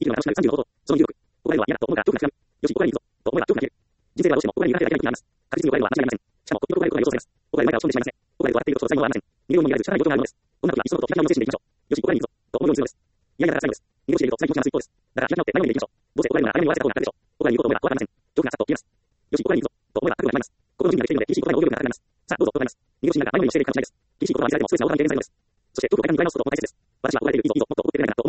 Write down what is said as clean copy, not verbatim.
きるのが楽しくなる30の方法、その2 6、怒られるは嫌だと思うから恐怖が強い。よし、怒られるぞ、と思えば恐怖が消える。人生ではどうしても怒られるが嫌いだけになります。確実に怒られるのは間違いありません。しかも、時々怒られることが予想されます。怒られる前から落ち込んでしまいません。怒られると笑っていることと才能はありません。逃げるのも逃げられる仕方ない状況があるのです。こんな時はいっそのこと開き直りの精神でいきましょう。よし、怒られるぞ、と思うようにするのです。嫌々なら辛いのです。逃げ腰でいると辛い気持ちが増す一方です。だから開き直って前のめりでいきましょう。どうせ怒られるなら早めに終わらせた方が楽でしょう。怒られることを思えば怖くありません。恐怖がさっと消えます。よし、怒られるぞ、と思えば覚悟が決まります。心の準備ができているので、厳しいことが応用力が高くなります。さあ、どうぞ、怒られます。逃げ腰しながら前のめりをしていくかもしれないです。厳しいことは見せられてもストレスが大きな原因になります。そして、どこかで考え直すことも大切です。私は怒られている以上、もっと怒っていないかな